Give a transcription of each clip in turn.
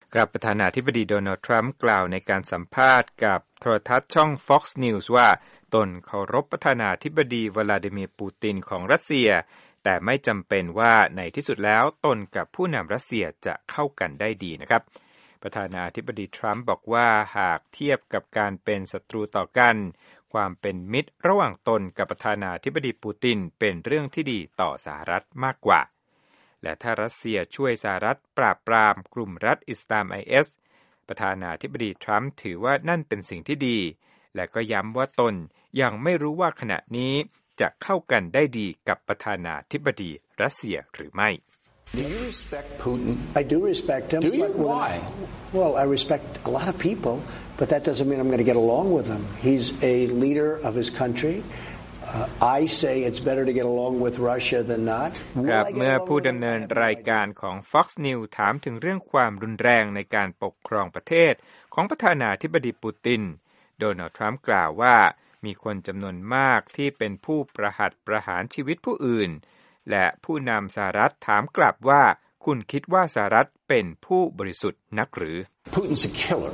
ครับประธานาธิบดีโดนัลด์ทรัมป์กล่าวในการสัมภาษณ์กับโทรทัศน์ช่อง Fox News ว่าตนเคารพประธานาธิบดีวลาดิเมียร์ปูตินของรัสเซียแต่ไม่จำเป็นว่าในที่สุดแล้วตนกับผู้นำรัสเซียจะเข้ากันได้ดีนะครับประธานาธิบดีทรัมป์บอกว่าหากเทียบกับการเป็นศัตรูต่อกันความเป็นมิตรระหว่างตนกับประธานาธิบดีปูตินเป็นเรื่องที่ดีต่อสหรัฐมากกว่าและถ้ารัสเซียช่วยสหรัฐปราบปรามกลุ่มรัฐอิสลาม IS ประธานาธิบดีทรัมป์ถือว่านั่นเป็นสิ่งที่ดีและก็ย้ำว่าตนยังไม่รู้ว่าขณะนี้จะเข้ากันได้ดีกับประธานาธิบดีรัสเซียหรือไม่ Do you respect Putin? I do respect him. Do you? Why? Well, I respect a lot of people, but that doesn't mean I'm going to get along with him. He's a leader of his country.I say it's better to get along with Russia than not. ครับเมื่อผู้ดำเนินรายการของ Fox News ถามถึงเรื่องความรุนแรงในการปกครองประเทศของประธานาธิบดีปูตินโดนัลด์ทรัมป์กล่าวว่ามีคนจำนวนมากที่เป็นผู้ประหารชีวิตผู้อื่นและผู้นำสหรัฐถามกลับว่าคุณคิดว่าสหรัฐเป็นผู้บริสุทธิ์นักหรือ Putin's a killer.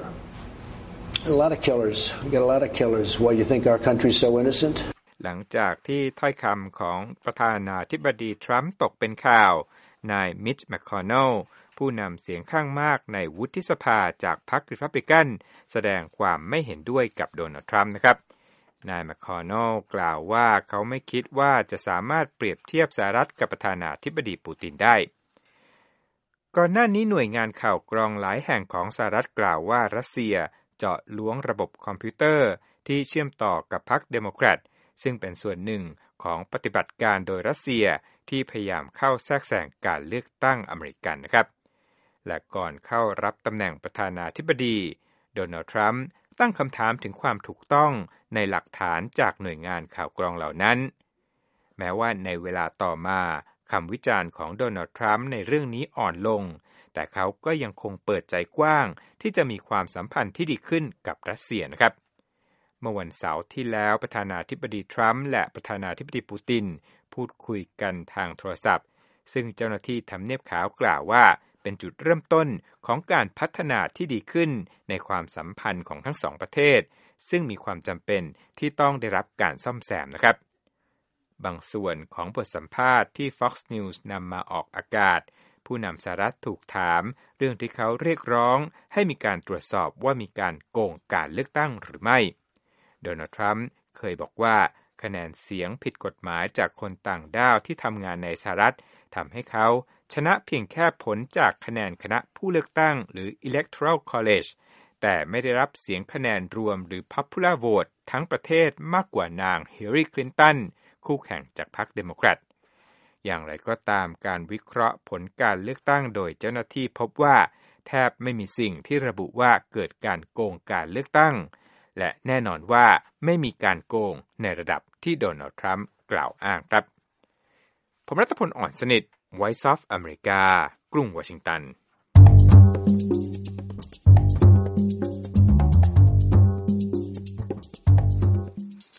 A lot of killers. We got a lot of killers. Why you think our country's so innocent? หลังจากที่ถ้อยคำของประธานาธิบดีทรัมป์ตกเป็นข่าวนายมิชแมคคอนเนลผู้นำเสียงข้างมากในวุฒิสภาจากพรรครีพับลิกันแสดงความไม่เห็นด้วยกับโดนัลด์ทรัมป์นะครับนายแมคคอนเนลกล่าวว่าเขาไม่คิดว่าจะสามารถเปรียบเทียบสหรัฐกับประธานาธิบดีปูตินได้ก่อนหน้านี้หน่วยงานข่าวกรองหลายแห่งของสหรัฐกล่าวว่ารัสเซียเจาะล้วงระบบคอมพิวเตอร์ที่เชื่อมต่อกับพรรคเดโมแครตซึ่งเป็นส่วนหนึ่งของปฏิบัติการโดยรัสเซียที่พยายามเข้าแทรกแซงการเลือกตั้งอเมริกันนะครับและก่อนเข้ารับตำแหน่งประธานาธิบดีโดนัลด์ทรัมป์ตั้งคำถามถึงความถูกต้องในหลักฐานจากหน่วยงานข่าวกรองเหล่านั้นแม้ว่าในเวลาต่อมาคำวิจารณ์ของโดนัลด์ทรัมป์ในเรื่องนี้อ่อนลงแต่เขาก็ยังคงเปิดใจกว้างที่จะมีความสัมพันธ์ที่ดีขึ้นกับรัสเซียนะครับเมื่อวันเสาร์ที่แล้วประธานาธิบดีทรัมป์และประธานาธิบดีปูตินพูดคุยกันทางโทรศัพท์ซึ่งเจ้าหน้าที่ทำเนียบขาวกล่าวว่าเป็นจุดเริ่มต้นของการพัฒนาที่ดีขึ้นในความสัมพันธ์ของทั้งสองประเทศซึ่งมีความจำเป็นที่ต้องได้รับการซ่อมแซมนะครับบางส่วนของบทสัมภาษณ์ที่ Fox News นำมาออกอากาศผู้นำสหรัฐถูกถามเรื่องที่เขาเรียกร้องให้มีการตรวจสอบว่ามีการโกงการเลือกตั้งหรือไม่โดนัลด์ทรัมป์เคยบอกว่าคะแนนเสียงผิดกฎหมายจากคนต่างด้าวที่ทำงานในสหรัฐทำให้เขาชนะเพียงแค่ผลจากคะแนนคณะผู้เลือกตั้งหรือ Electoral College แต่ไม่ได้รับเสียงคะแนนรวมหรือ Popular Vote ทั้งประเทศมากกว่านางฮิลลารีคลินตันคู่แข่งจากพรรคเดโมแครตอย่างไรก็ตามการวิเคราะห์ผลการเลือกตั้งโดยเจ้าหน้าที่พบว่าแทบไม่มีสิ่งที่ระบุว่าเกิดการโกงการเลือกตั้งและแน่นอนว่าไม่มีการโกงในระดับที่โดนัลด์ทรัมป์กล่าวอ้างครับผมรัตพล อ่อนสนิท Voice of America กรุงวอชิงตัน